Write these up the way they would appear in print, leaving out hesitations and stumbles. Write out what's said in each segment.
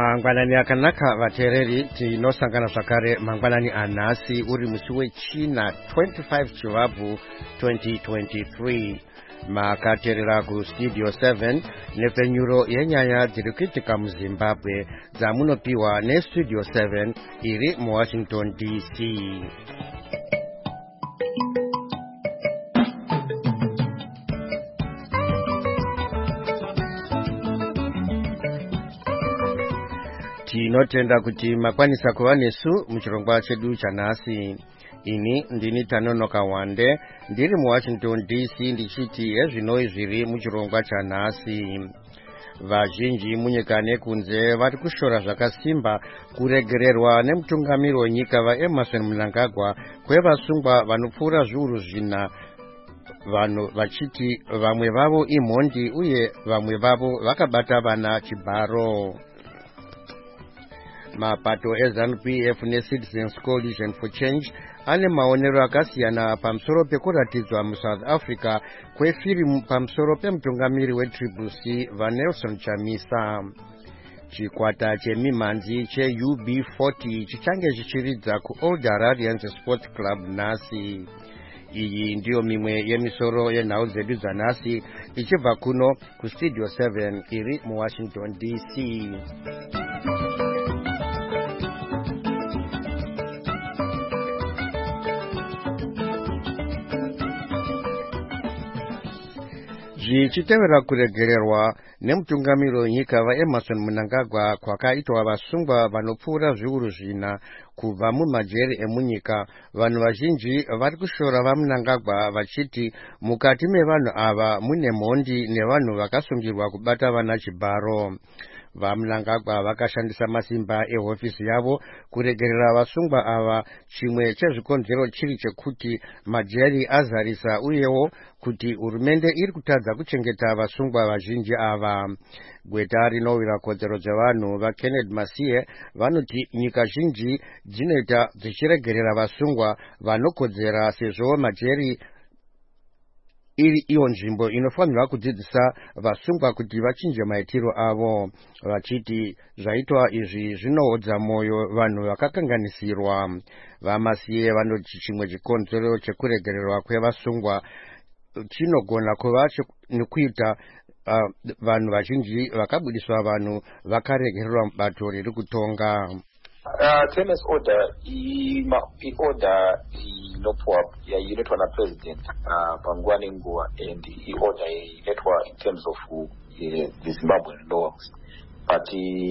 Mangwanani akanaka vateereri tinosangana zvakare mangwanani anhasi uri musi wechina 25 Chivabvu 2023 makateerera kustudio 7 nepfenyuro yenyaya dziri kuitika muZimbabwe dzamunopiwa nestudio 7 iri muWashington DC. Tinotenda kuti makwanisa kuva nesu muchirongwa chedu chanhasi. Ini ndini Tanonoka Wande ndiri muWashington DC ndichiti ezvinoi zviri muchirongwa chanhasi. Vazhinji munyika nekunze vari kushora zvakasimba kuregererwa nemutungamiri wenyika vaEmmerson Mnangagwa kwevasungwa vanopfuura zviuru zvina, vanhu vachiti vamwe vavo imhondi uye vamwe vavo vakabata vana chibharo. Mapato eZANU-PF neCitizens Coalition for Change ane maonero akasiyana pamusoro pekuratidzwa muSouth Africa kwefirimu pamusoro pemutungamiri weTriple-C vaNelson Chamisa. Chikwata chemimhanzi cheUB40 chichange chichiridza kuOld Hararians Sports Club nhasi. Iyi ndiyo mimwe yemisoro yenhau dzedu dzanhasi ichibva kuno kustudio 7 iri muWashington DC. Zvichitevera kuregererwa nemutungamiri wenyika vaEmmerson Mnangagwa kwakaitwa vasungwa vanopfuura zviuru zvina kubva mumajeri emunyika, vanhu vazhinji vari kushora vaMnangagwa vachiti mukati mevanhu ava mune mhondi nevanhu vakasungirwa kubata vana chibharo. VaMnangagwa vakashandisa masimba ehofisi yavo kuregerera vasungwa ava, chimwe chezvikonzero chiri chekuti majeri azarisa uyewo kuti hurumende iri kutadza kuchengeta vasungwa vazhinji ava. Gweta rinowira kodzero dzevanhu vaKenneth Masiye vanoti nyika zhinji dzinoita dzichiregerera vasungwa vanokodzera sezvo majeri iri iyo nzvimbo inofanirwa kudzidzisa vasungwa kuti vachinje maitiro avo, vachiti zvaitwa izvi zvinohodza mwoyo vanhu vakakanganisirwa. VaMasiye vanoti chimwe chikonzero chekuregererwa kwevasungwa chinogona kuva nekuita vanhu vazhinji vakabudiswa vanhu vakaregererwa mubato riri kutonga. Clemens order i-order inoitwa napresident panguva nenguva, and i-order inoitwa in terms of the Zimbabwean laws, but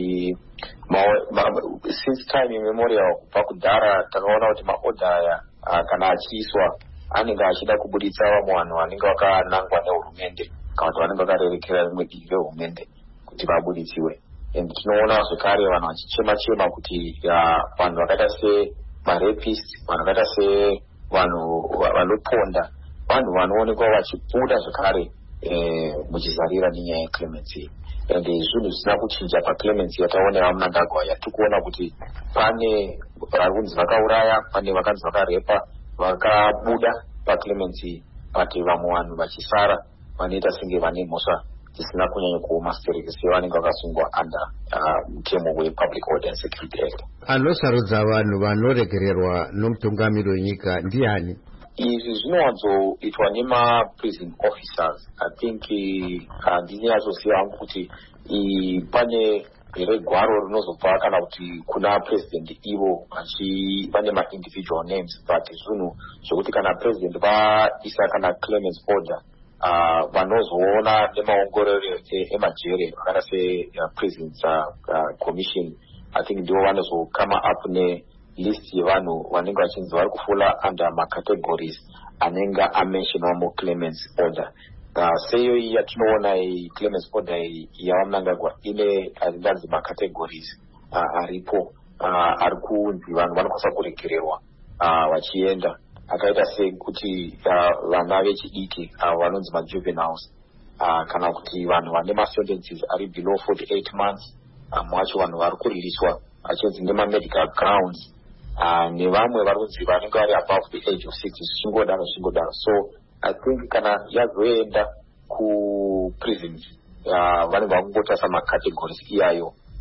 since time immemorial kubva kudhara takaona kuti maorder aya kana achiiswa anenge achida kubuditsa vamwe vanhu vanenge vakanangwa nehurumende kana kuti vanenge vakarerekera rimwe divi rehurumende kuti vabuditsiwe. And tinoona zvekare vanhu vachichema kuti vanhu vakaita semarapist, vanhu vakaita sevanhu vanoponda, vanhu vanoonekwa vachibuda zvekare muchizarira nenyaya yeclemency. And zvinhu zvisina kuchinja paclemency yataona vaMnangagwa yatiri kuona kuti pane varunzi vakauraya, pane vakanzi vakarepa, vakabuda paclemency, but vamwe vanhu vachisara vanoita senge vane mhosva dzisina kunyanya kuoma sevanenge vakasungwa under mutemo wePublic Order and Security Act. Anosarudza vanhu vanoregererwa nomutungamiri wenyika ndiani? Izvi zvinowanzoitwa nema-prison officers. I think ndinyazoziva hangu kuti pane gwaro rinozobva kana kuti kuna president ivo pane ma-individual names, but zvinhu zvokuti kana president vaisa kana clemency order vanozoona nemaongororo emajere vakaita seprisons commission, I think ndivo vanozokama up nelist yevanhu vanenge vachinzi vari kufula under macategories anenge amentionwa muclemency order. Seyo iyi yatinoona clemency order yavaMnangagwa ine azinganzi macategories aripo ari kunzi vanhu vanokwanisa kuregererwa vachienda, akaita sekuti vana vechidiki vanonzi majuveniles, kana kuti vanhu vane masentences ari below 48 months, mwacho vanhu vari kuririswa achinzi nemamedical grounds, nevamwe vari kunzi vanenge vari above the age of 6 zvichingodaro. So I think kana yazoenda kuprisons vanenge vakungotasa macategories iyayo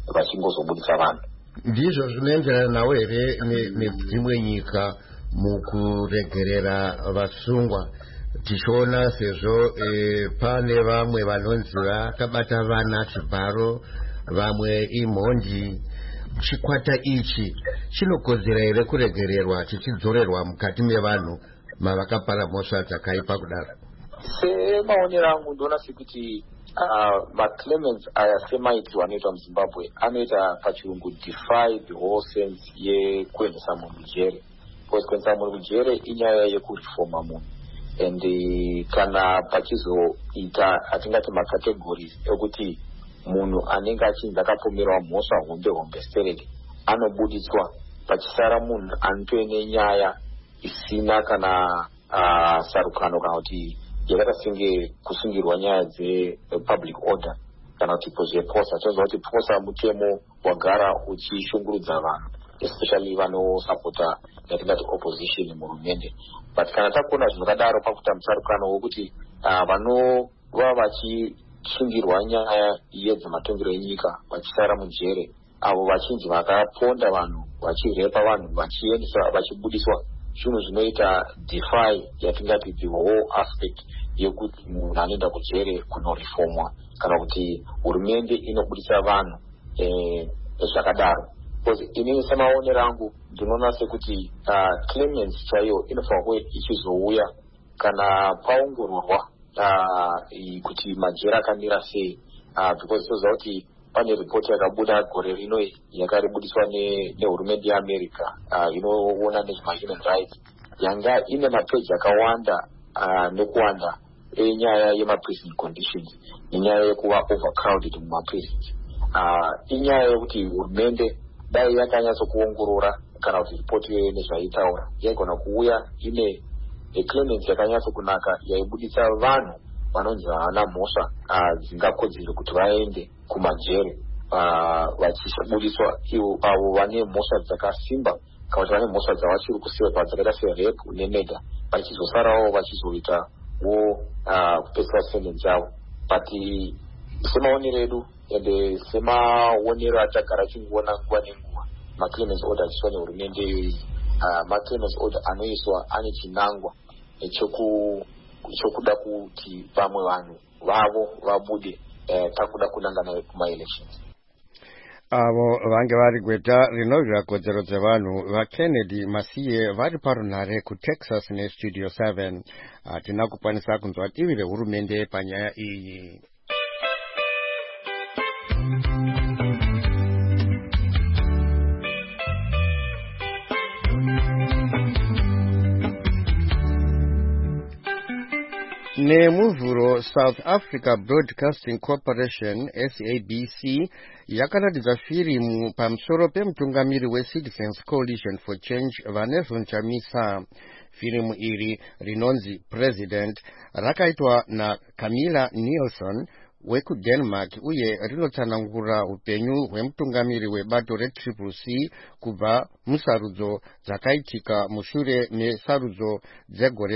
vachingozobudisa vanhu. Ndizvo zvinoenderana nawo here nedzimwe nyika mukuregerera vasungwa? Tichiona sezvo pane vamwe vanonzi vakabata vana chibharo, vamwe imhondi. Chikwata ichi chinokodzera here kuregererwa chichidzorerwa mukati mevanhu mavakapara mhosva dzakaipa kudaro? Semaonero angu ndoona sekuti maclaimants aya semaitiro anoitwa muZimbabwe anoita pachirungu defy the whole sense yekuendesa munhu mujere, because kuendesa munhu mujere inyaya yekureforma munhu, and kana pachizoita atingati macategories ekuti munhu anenge achinzi akapomerwa mhosva hombe stereki anobudiswa, pachisara munhu anotoine nyaya isina kana sarukano kana kuti yakaita senge kusungirwa nyaya dzepublic order kana kuti zveposa. Tinoziva kuti posa mutemo wagara uchishungurudza vanhu, especially vanosapota yatingati opposition muhurumende. But kana takuona zvinokadaro pakuita musarukano wokuti vanova vachishungirwa nyaya yedzematongero enyika vachisara mujere, avo vachinji vakaponda vanhu, vachirepa vanhu, vachibudiswa, zvinhu zvinoita defy yatingati the whole aspect yekuti munhu anoenda kujere kunoreformwa kana kuti hurumende inobudisa vanhu zvakadaro. Because inini semaonero angu ndinoona sekuti claimants chaiyo inofanira kuve ichizouya kana paongororwa kuti majera akamira sei, because toziva kuti pane ripoti yakabuda gore rino yakaribudiswa nehurumende yeAmerica inoona nezvemahuman rights, yanga ine mapeji akawanda nekuwanda enyaya yemaprison conditions nenyaya yekuva overcrowded mumaprisons. Inyaya yekuti hurumende dai yakanyatsokuongorora kana kuti ripoti iyoyo nezvaitaura yaigona kuuya ine claimants yakanyatsokunaka yaibudisa vanhu vanonzi havana mhosva dzingakodzere kuti vaende kumajere, vachibudiswa avo vane mhosva dzakasimba kana kuti vane mhosva dzavachiri kusepa dzakaita serape nemurder, vachizosarawo vachizoitawo kupedzisa sentence yavo. But semaonero edu ende semaonero atagara chinguona nguva nenguva, maclaimants order achiswa nehurumende iyoyi, maclaimants order anoiswa ane chinangwa chokuda kuti vamwe vanhu vavo vabude takuda kunangana kumaelections. Avo vange vari gweta rinovhira kodzero dzevanhu vaKennedy Masiye vari parunhare kuTexas neStudio 7. Hatina kukwanisa kunzwa divi rehurumende panyaya iyi. Nemuvhuro, South Africa Broadcasting Corporation SABC yakaratidza firimu pamusoro pemutungamiri weCitizens Coalition for Change Vanessa Chamisa. Firimu iri rinonzi President rakaitwa naCamilla Nielsen wekuDenmark uye rinotsanangura upenyu hwemutungamiri webato reCCC kubva musarudzo dzakaitika mushure mesarudzo dzegore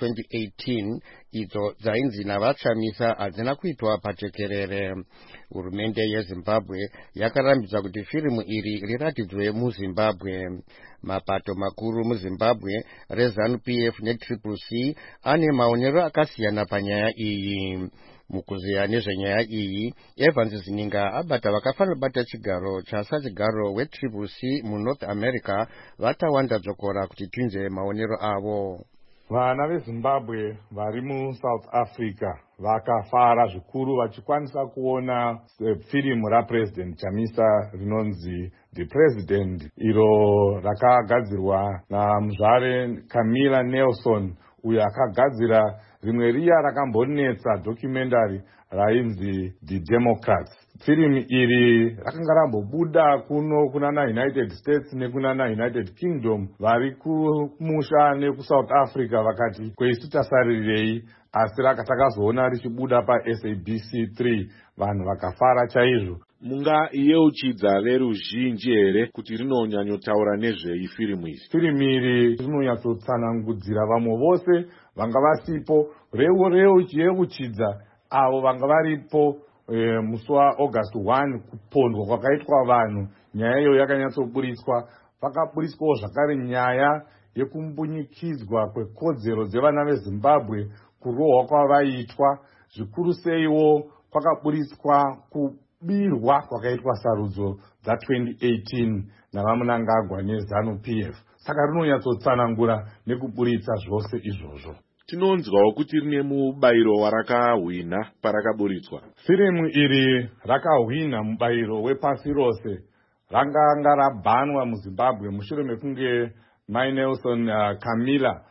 ra2018 idzo dzainzi navaChamisa hadzina kuitwa pajekerere. Hurumende yeZimbabwe yakarambidza kuti firimu iri riratidzwe muZimbabwe. Mapato makuru muZimbabwe reZANU-PF neCCC ane maonero akasiyana panyaya iyi. Mukuziya nezvenyaya iyi, Evans Zininga abata vakafanira bata chigaro chasachigaro weCCC muNorth America vatawanda dzokora kuti tinze maonero avo. Vana veZimbabwe vari muSouth Africa vakafara zvikuru vachikwanisa kuona firimu raPresident Chamisa rinonzi The President, iro rakagadzirwa namuzvare Camilla Nielsen uyo akagadzira rimwe riya rakambonetsa documentary rainzi The Democrats. Firimu iri rakanga rambobuda kunana United States nekunana United Kingdom, vari kumusha nekuSouth Africa vakati kweisu tasarirei, asi takazoona richibuda paSABC 3 vanhu vakafara chaizvo. Mungayeuchidza veruzhinji here kuti rinonyanyotaura nezvei firimu iri? Firimu iri rinonyatsotsanangudzira vamwe vose vanga vasipo, reuchidza avo vanga varipo musi waAugust 1 kupondwa kwakaitwa vanhu. Nyaya iyo yakanyatsoburitswa. Pakaburitswawo zvakare nyaya yekumbunyikidzwa kwekodzero dzevana veZimbabwe, kurohwa kwavaitwa. Zvikuru seiwo kwakaburitswa kubirwa kwakaitwa sarudzo dza2018 navaMnangagwa neZANU-PF. Saka rinonyatsotsanangura nekuburitsa zvose izvozvo. Tinonzwawo kuti rine mubayiro warakahwina parakaburitswa. Firimu iri rakahwina mubayiro wepasi rose. Ranganga rabhanwa muZimbabwe mushure mekunge Mai Nelson Chamisa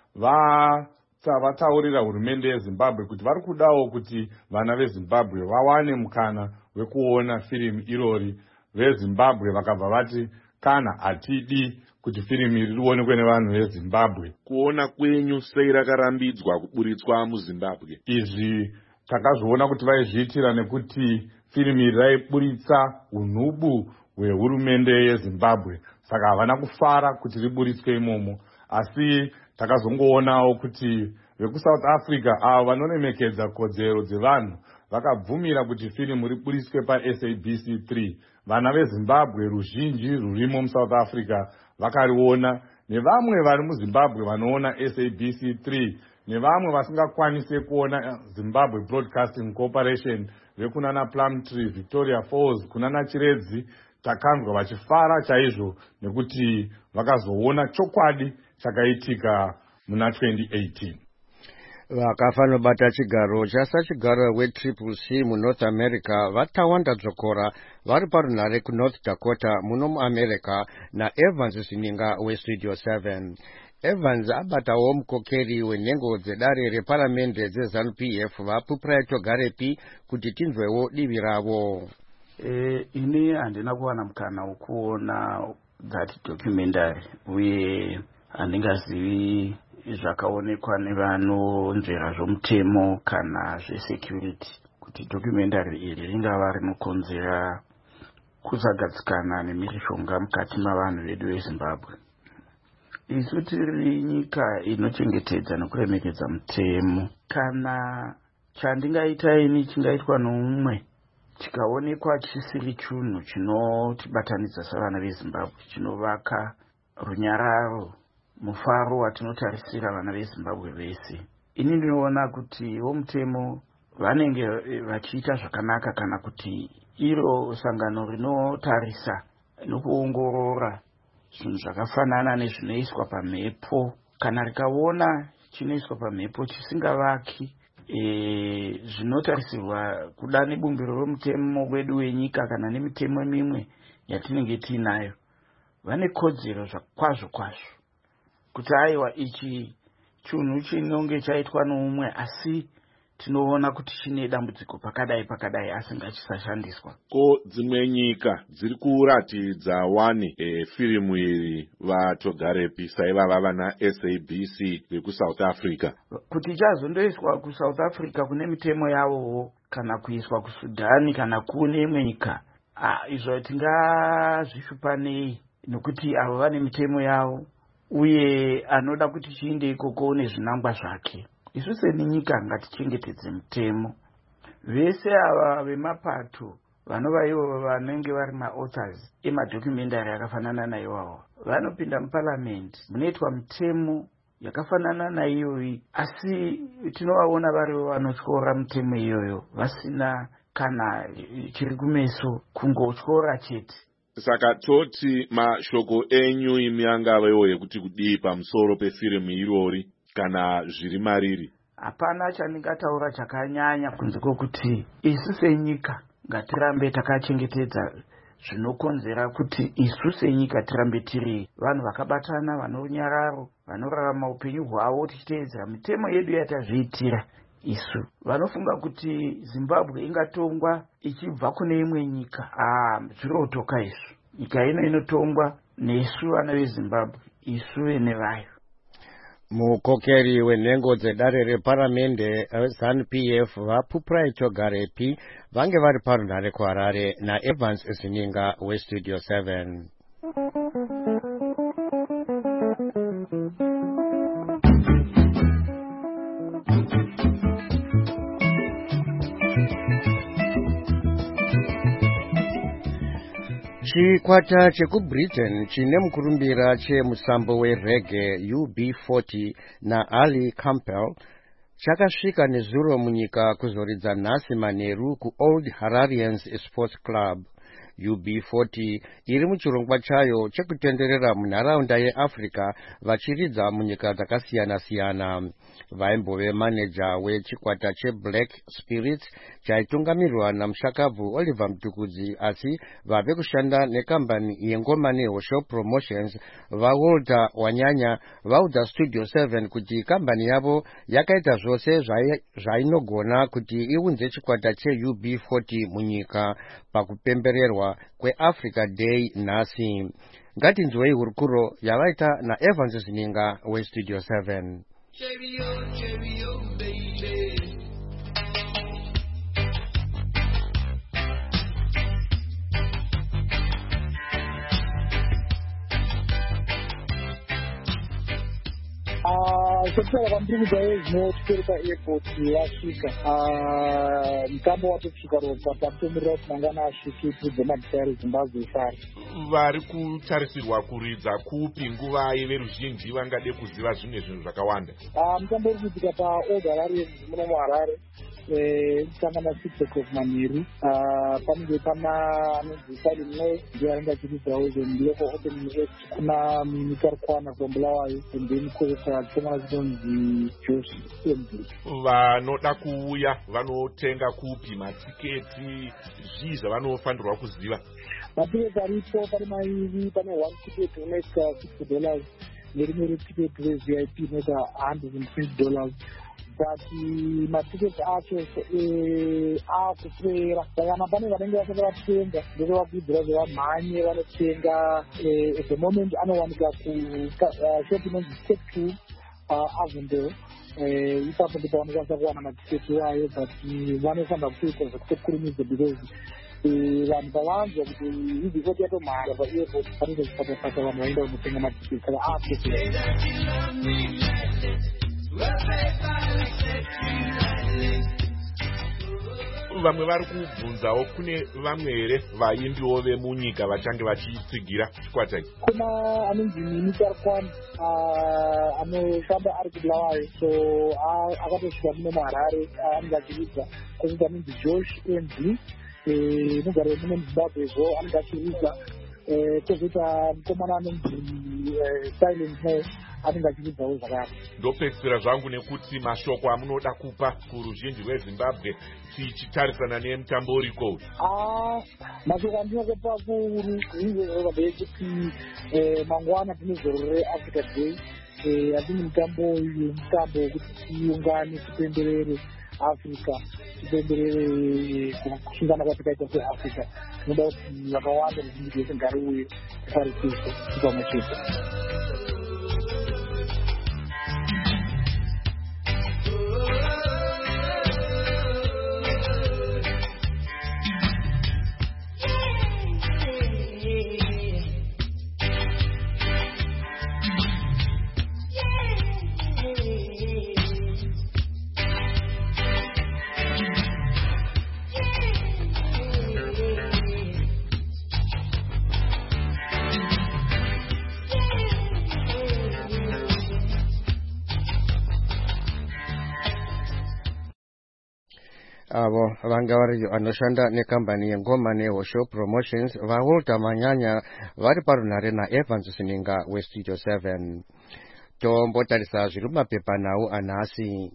vataurira hurumende yeZimbabwe kuti vari kudawo kuti vana veZimbabwe vawane mukana wekuona firimu irori. VeZimbabwe vakabva vati kana hatidi kuti firimu iri rionekwe nevanhu veZimbabwe. Kuona kwenyu sei rakarambidzwa kuburitswa muZimbabwe? Izvi takazviona kuti vaizviitira nekuti firimu iri raiburitsa unhubu hwehurumende yeZimbabwe, saka havana kufara kuti riburitswe imomo. Asi takazongoonawo kuti vekuSouth Africa avo vanoremekedza kodzero dzevanhu vakabvumira kuti firimu riburitswe paSABC3. Vana veZimbabwe ruzhinji rurimo muSouth Africa vakariona, nevamwe vari muZimbabwe vanoona SABC3, nevamwe vasingakwanise kuona Zimbabwe Broadcasting Corporation vekunana Plumtree, Victoria Falls, kunana Chiredzi. Takanzwa vachifara chaizvo nekuti vakazoona chokwadi chakaitika muna 2018. Vakafanobata chigaro chasachigaro weCCC muNorth America vatawanda dzokora vari parunhare kuNorth Dakota muno muAmerica naEvans Sininga weStudio 7. Evans abatawo mukokeri wenhengo dzedare reparamende dzeZANU-PF vaPupraito Garepi kuti tinzwewo divi ravo. Ini handina kuwana mukana wekuona that documentary uye handingazivi zvakaonekwa nevanonzvera zvomutemo kana zvesecurity kuti documentary iri ringava rinokonzera kusagadzikana nemishonga mukati mavanhu vedu veZimbabwe. Isu tiri nyika inochengetedza nekuremekedza mutemo. Kana chandingaita ini chingaitwa noumwe chikaonekwa chisiri chinhu chinotibatanidza savana veZimbabwe, chinovaka runyararo, mufaro watinotarisira vana veZimbabwe vese. Ini ndinoona kuti vomutemo vanenge vachiita zvakanaka kana kuti iro sangano rinotarisa nokuongorora zvinhu zvakafanana nezvinoiswa pamhepo, kana rikaona chinoiswa pamhepo chisingavaki zvinotarisirwa kuda nebumbiro romutemo wedu wenyika kana nemitemo mimwe yatinenge tiinayo, vane kodzero kwazvo kuti aiwa ichi chinhu chinonge chaitwa noumwe asi tinoona kuti chine dambudziko pakadai asi ngachisashandiswa. Ko dzimwe nyika dziri kuratidza wani firimu iri vaTogarepi saivava vana SABC vekuSouth Africa kuti chazondoiswa kuSouth Africa kune mitemo yavowo kana kuiswa kuSudani kana kune imwe nyika, izvo tingazvishupanei nokuti avo vane mitemo yavo uye anoda kuti chiinde ikoko nezvinangwa zvake. Isu senyika ngatichengetedze mutemo. Vese ava vemapato vanova ivo vanenge vari maauthors emadocumentary akafanana naiwawo vanopinda muparliament munoitwa mutemo yakafanana naiyoyi, asi tinovaona varivo vanotyora mutemo iyoyo vasina kana chiri kumeso kungotyora chete. Saka toti mashoko enyu imi angavewo yekuti kudii pamusoro pefirimu irori kana zviri mariri? Hapana chandingataura chakanyanya kunze kwokuti isu senyika ngatirambe takachengetedza zvinokonzera kuti isu senyika tirambe tiri vanhu vakabatana, vanerunyararo, vanorarama upenyu hwavo tichiteedzera mitemo yedu yatazviitira. Isu vanofunga kuti Zimbabwe ingatongwa ichibva kune imwe nyika, zvirotoka isu. Nyika ino inotongwa nesu vana veZimbabwe, isu vene vayo. Mukokeri wenhengo dzedare reparamende ZANU-PF vaPupraito Garepi vange vari parunhare kuHarare naEvans Sininga weStudio 7. Chikwata chekuBritain chine mukurumbira chemusambo wereggae UB40 naAli Campbell chakasvika nezuro munyika kuzoridza nhasi manheru kuOld Hararians Sports Club. UB40 iri muchirongwa chayo chekutenderera munharaunda yeAfrica vachiridza munyika dzakasiyana-siyana. Vaimbove maneja wechikwata cheBlack Spirits chaitungamirirwa namushakabvu Oliver Mtukudzi, asi vave kushanda nekambani yengoma neHosho Promotions vaWalter Wanyanya vaudza Studio 7 kuti kambani yavo yakaita zvose zvainogona kuti iunze chikwata cheUB40 munyika pakupembererwa kweAfrica Day nhasi. Ngatinzwei hurukuro yavaita naEvans Zininga weStudio 7. Cheerio, cheerio, baby. Sekutora kwandiri zvinotyereka airport yasvika mutambo watosvika ropa takutomirira kuti mangana asvike kudzemadzisa reZimbabwe sare vari kutarisirwa kuridza kupi nguva yeveruzhinji vangade kuziva zvimwe zvinhu zvakawanda. Mutambo uri kuitika paOld Hararians muno muHarare kutanga na6 o'clock manheru. Panenge pana anonzi Salim Noe ndiye anenge achiridzawo local opening act kuna Mikarikwana from Bulawayo and then kwota chomwana chinonzi Josh Embu. Vanoda kuuya vanotenga kupi matiketi zvii zvavanofanirwa kuziva? Matiketi aripo pane mairi, pane one ticket unoita $60 nerimwe ticket reVIP inoita $120. But matiketi acho akupera kana pane vanenge vasati vatenga ndeve vakuidzira zvevamhanye vanotenga. At the moment anowanika kushop inonzi Step 2 Avondale. Ipapo ndipo vanokwanisa kuwana matiketi iwayo, but vanofanira kutoita zvekutokurumidza because vanhu pavanzwa kuti UB40 yatomhara paairport panenge zvisakasaka vanhu vaenda kunotenga matiketi saka aapopera. Vamwe vari kubvunzawo kune vamwe here vaimbiwo vemunyika vachange vachitsigira chikwata ichi? Kuna anonzi Mikarikwana anoshanda ari kuBulawayo, so akatosvika muno muHarare anenge achiridza. Kwoita anonzi Josh Embu inogara muno muZimbabwezvo anenge achiridza. Kwozoita mukomana anonzi Silent Noe anenge achiridzawo zvakare. Ndopedzisira zvangu nekuti mashoko amunoda kupa kuruzhinji rweZimbabwe tichitarisana nemutambo uriko. Mashoko andinokupa kuruzhinji rweZimbabwe kuti mangwana tine zoro reAfrica Day. Atine mutambo uyu mutambo wekuti tiungane tipemberere Africa, tipemberere kusungana kwatakaita seAfrica. Tinoda kuti vakawanda ruzhinji rwese ngariuye tifarisise tipamwe chete. Avo vanga vari vanoshanda nekambani yengoma neHosho Promotions vaWalter Wanyanya vari parunhare naEvans Zininga weStudio 7. Tombotarisa zviri mumapepa nhau anhasi.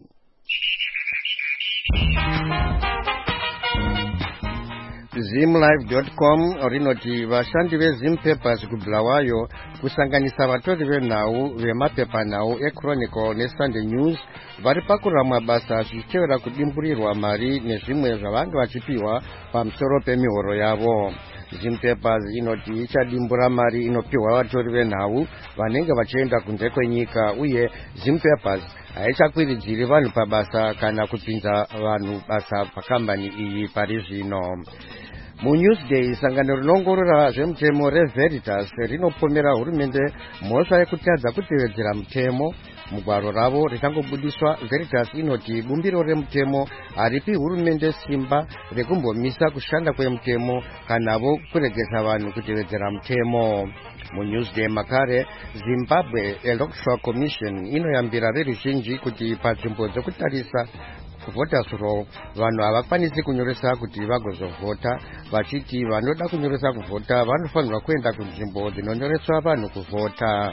Zimlive.com rinoti vashandi veZim Papers kuBulawayo kusanganisa vatori venhau vemapepa nhau eChronicle neSunday News vari pakuramwa basa zvichitevera kudimburirwa mari nezvimwe zvavanga vachipiwa pamusoro pemihoro yavo. Zim Papers inoti ichadimbura mari inopiwa vatori venhau vanenge vachienda kunze kwenyika, uye Zim Papers haichakwiridziri vanhu pabasa kana kupinza vanhu basa pakambani iyi pari zvino. MuNewsday sangano rinongorora zvemutemo reVeritas rinopomera hurumende mhosva yekutadza kutevedzera mutemo mugwaro ravo richangobudiswa, Veritas inoti bumbiro remutemo haripi hurumende simba rekumbomisa kushanda kwemutemo kanavo kuregesa vanhu kutevedzera mutemo. MuNewsday makare, Zimbabwe Electoral Commission inoyambira veruzhinji kuti panzvimbo dzekutarisa voters roll vanhu havakwanisi kunyoresa kuti vagozovhota, vachiti vanoda kunyoresa kuvhota vanofanirwa kuenda kunzvimbo dzinonyoreswa vanhu kuvhota.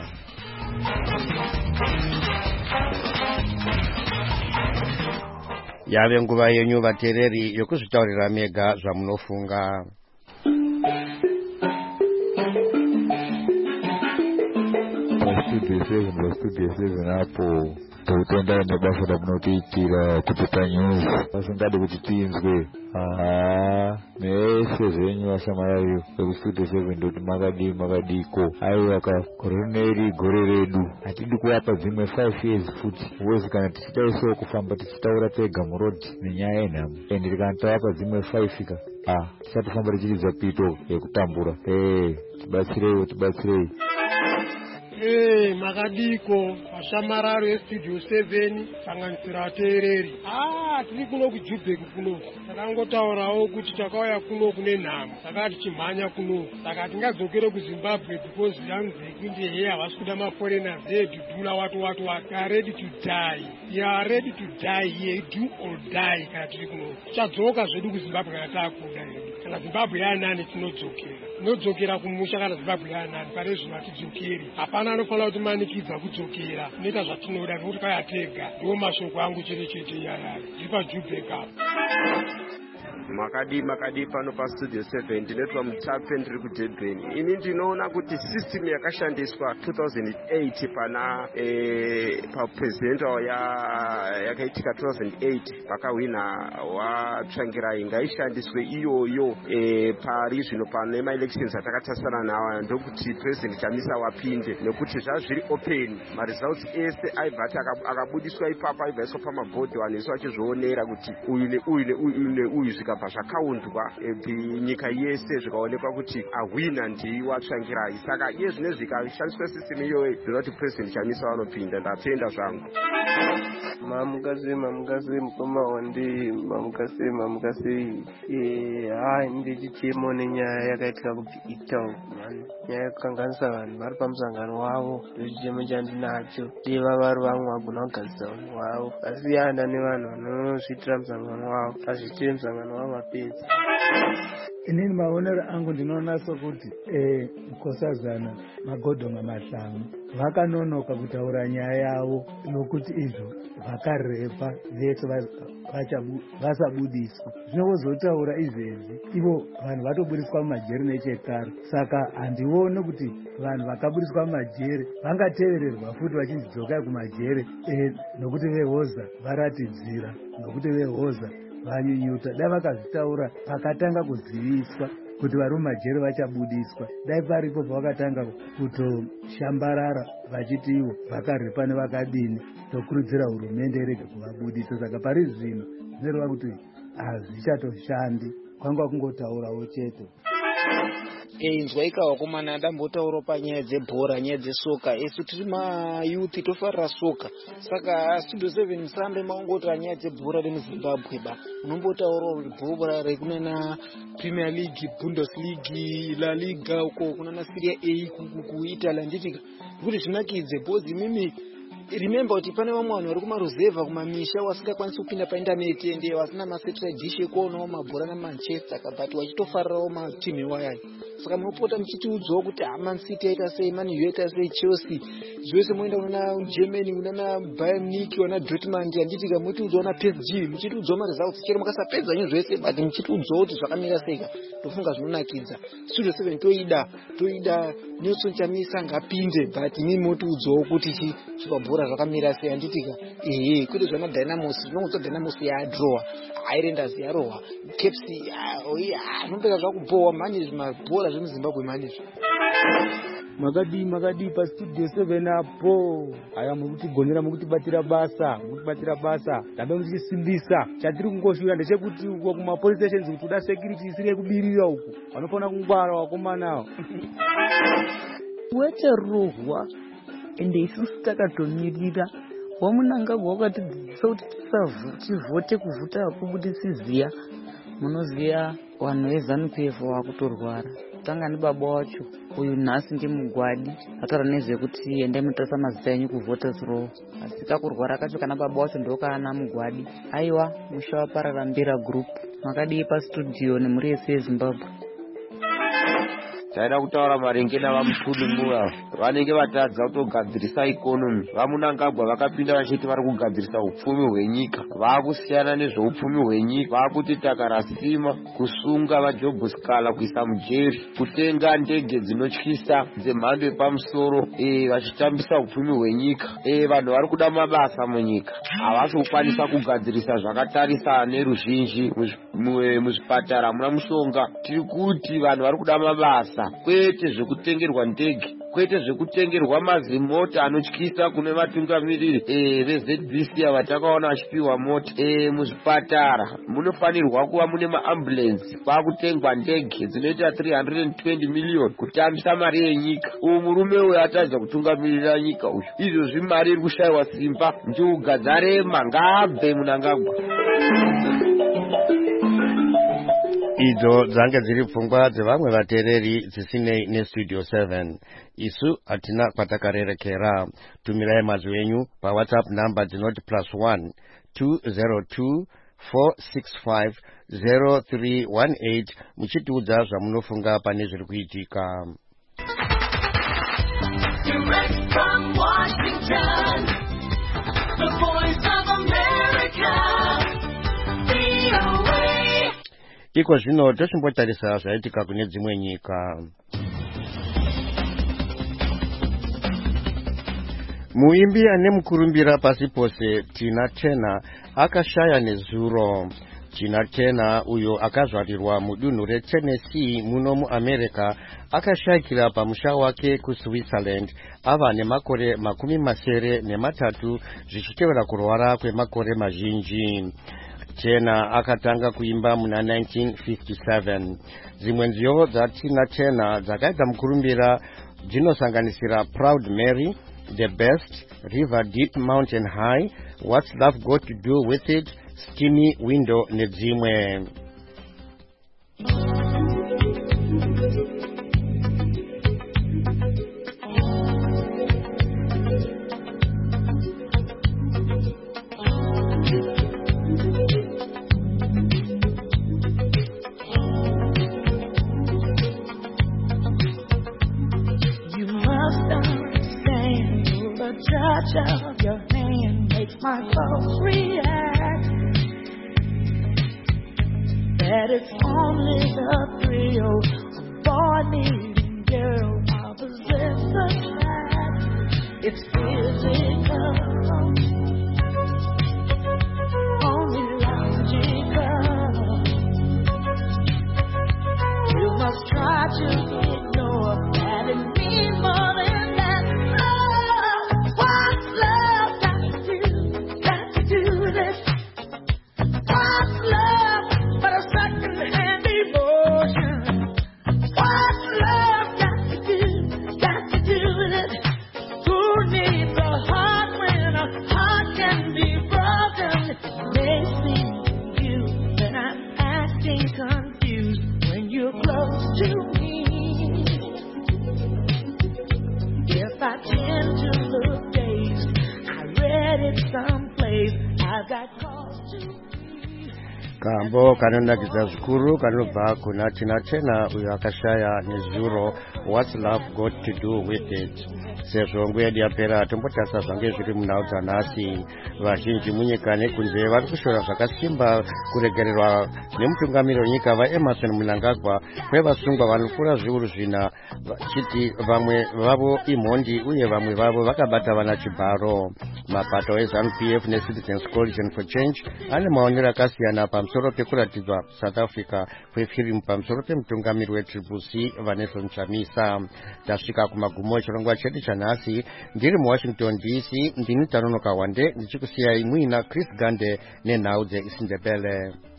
Yave nguva yenyu vateereri yokuzvitaurira mega zvamunofunga. Studio 7 hapo tautenda nebasa ramunotiitira kutipa news vasingadi kuti tinzwe. Mese zvenyu vasamarayo vekustudio 7 ndoti makadiko aiwa runeri gore redu hatidi kuvapa dzimwe 5 years futi wezi kana tichidaiso kufamba tichitaura tega murodhi nenyaya yenhamo ende tikanatavapa dzimwe 5 ika tisatofamba tichiridza pito yekutambura. Tibatsirei makadiko vashamararo estudio 7 sanganisira vateereri. Tiri kuno kuJubek kuno takangotaurawo kuti takauya kuno kune nhamo saka tichimhanya kuno saka tingadzokere kuZimbabwe because yanzi kuti here havasi kuda maforeigners here to dula what we are ready to die. We are ready to die here, do or die. Kana tiri kuno tichadzoka zvedu kuZimbabwe kana taakuda hedu. Kana Zimbabwe yanani tinodzokera kumusha. Kana Zimbabwe yanani pane zvino hatidzokeri. Hapana anofanira kuti manikidza kudzokera. Tinoita zvatinoda nekuti kwayatega. Ndiwo mashoko angu chete iyaya. PaJubek makadi pano pastudio 7 ndinotwa Mutape ndiri kuDurban. Ini ndinoona kuti system yakashandiswa 2008 pana papresident yakaitika 2008 pakahwina waTsvangirai ngaishandiswe iyoyo pari zvino pane maelections atakatasana nawo ndokuti president Chamisa wapinde nekuti zvazviri open results ese aibva akabudiswa ipapo aibva iswa pamabhodhi vanoiswa vachizvionera kuti uyu zvikabva zvakaundwa nyika yese zvikaonekwa kuti ahwina ndiwaTsvangirai. Saka iye zvine zvikashandiswa system iyoyo ndinoti president Chamisa vanopinda. Ndatenda zvangu. Mamukase mukoma wandi mamukase ndichichemo nenyaya yakaitika kuItau nyaya yekukanganisa vanhu vari pamusangano wavo. Ndochichemo chandinacho deva vari vamwe vagona kugadzisa vanhu wavo asiyana nevanhu vanozviitira musangano wavo azviitire musangano wavo mapedzi. Inini maonero angu ndinoona sokuti Nkosazana Magodonga Mahlangwe vakanonoka kutaura nyaya yavo yokuti izvo vakarepa vese vasabudiswa. Zvinozotaura izvezvi ivo vanhu vatobudiswa mumajeri nechekare. Saka handioni kuti vanhu vakabudiswa mumajeri vangatevererwa futi vachinzi dzokai kumajeri nokuti vehoza varatidzira nokuti vehoza vanyunyuta. Dai vakazvitaura pakatanga kuziviswa kuti vari mumajeri vachabudiswa, dai paripo pavakatanga kutoshambarara vachiti ivo vakarepa nevakadini tokurudzira hurumende irege kuvabudisa. Saka pari zvino zvinoreva kuti hazvichatoshandi, kwanga kungotaurawo chete. Inzwaika vakomana ndambotaurawo panyaya dzebhora, nyaya dzesoka. Isu tiri mayuthi tofarira soka. Saka studio 7 musambe maongota nyaya dzebhora remuZimbabwe ba. Unombotaurawo bhora rekunana Premier League, Bundesliga, La Liga uko kunana Serie A kuItaly nditika. Kuti zvinakidze bhodzi mimi remember kuti pane vamwe vanhu vari kumaruzevha kumamisha wasingakwanisi kupinda paindaneti ende vasina masatellite dish ekuonawo mabhora naManchester but wachitofarirawo matimu iwayayo. Saka munopota muchitiudzawo kuti Man City yaita sei, Man U yaita sei, Chelsea zvose moenda kunana Germany kunana Bayern Munich wana Dortmund yanditika mutiudzawo na PSG muchitiudzawo maresults chero mukasapedza nyu zvese but muchitiudzawo kuti zvakamira sei. Tofunga zvinonakidza. Studio 7 toida Nelson Chamisa ngapinde but mimi motiudzawo kuti zvibabhora zvakamira sei anditika kuti zvana Dynamos zvinongoto Dynamos yadraw Highlanders yarohwa Caps zvinopeka zvakubowa manje zvimabhora zvemuZimbabwe manje. Makadi pastudio 7 apo aya mukutigonera mukutibatira basa dambe muchisimbisa. Chatiri kungoshura ndechekuti uko kuma police stations kuti uda security isire kubirira uko vanofana kungwara wakomanawo wecherohwa ende isusu takatonirira wamunangagwa wakatidzidzisa kuti tivhote kuvhota kuti siziya munoziya vanhu veZANU-PF vakutorwara tanga nebaba wacho uyu nhasi ndimugwadi ataura nezvekuti endai munotarisa mazita enyu kuvhota roll asi kakurwara kacho kana baba wacho ndokaana mugwadi. Aiwa musha wapararambira group makadii pastudio nemhuri yese yeZimbabwe. Taida kutaura maringe navamusudumura vanenge vatadza kutogadzirisa ikonomi. Vamunangagwa vakapinda vachiti vari kugadzirisa upfumi hwenyika. Vakusiyana nezveupfumi hwenyika. Vakuti takarasima kusunga vajobhuskala kuisa mujeri, kutenga ndege dzinotyisa dzemhando yepamusoro, vachitambisa upfumi hwenyika. Vanhu vari kuda mabasa munyika. Havasi kukwanisa kugadzirisa zvakatarisa neruzhinji muzvipatara muna mushonga. Tiri kuti vanhu vari kuda mabasa, kwete zvekutengerwa ndege, kwete zvekutengerwa mazimota anotyisa kune vatungamiriri veZBC ava takaona vachipiwa mota. Muzvipatara munofanirwa kuva mune maambulensi, kwakutengwa ndege dzinoita 320 miliyoni kutambisa mari yenyika. Murume uyu atadza kutungamirira nyika uyu. Izvozvi mari iri kushayiwa simba, njuga dzarema, ngaabve Mnangagwa. Idzo dzange dziri pfungwa dzevamwe vateereri dzisinei nestudio 7. Isu hatina kwatakarerekera. Tumirai mazwi enyu paWhatsApp namba dzinoti +1 202 465 0318 muchitiudza zvamunofunga pane zviri kuitika. Direct from Washington, the voice of America, VOA. Iko zvino tochimbotarisa zvaitika kune dzimwe nyika. Muimbi ane mukurumbira pasi pose Tina Turner akashaya nezuro. Tina Turner uyo akazvarirwa mudunhu reTennessee muno muAmerica akashayikira pamusha wake kuSwitzerland ava nemakore 83 zvichitevera kurwara kwemakore mazhinji. Turner akatanga kuimba muna 1957. Dzimwe nziyo dzaTina Turner dzakaita mukurumbira dzinosanganisira Proud Mary, The Best, River Deep Mountain High, What's Love Got to Do With It, Skinny Window nedzimwe. Touch of your hand makes my pulse react. That it's only the thrill of boy meeting girl opposites attract. It's physical, only logical. You must try to ignore that it means more than kambo kanonakidza zvikuru kanobva kuna Tina Turner uyo akashaya nezuro What's Love Got to Do With It. Sezvo nguva yedu yapera tombotarisa zvange zviri munhau dzanhasi. Vazhinji munyika nekunze vari kushora zvakasimba kuregererwa nemutungamiri wenyika vaEmmerson Mnangagwa kwevasungwa vanopfuura zviuru zvina vachiti vamwe vavo imhondi uye vamwe vavo vakabata vana chibharo. Mapato eZANU-PF neCitizens Coalition for Change ane maonero akasiyana pamusoro pekuratidzwa South Africa kwefirimu pamusoro pemutungamiri weTriple-C Vanessa Mshamisa. Tasvika kumagumo echirongwa chedu chanhasi. Ndiri muWashington DC, ndini Tanonoka Wande ndichikusiyai muina Chris Gande nenhau dzeIsindebele.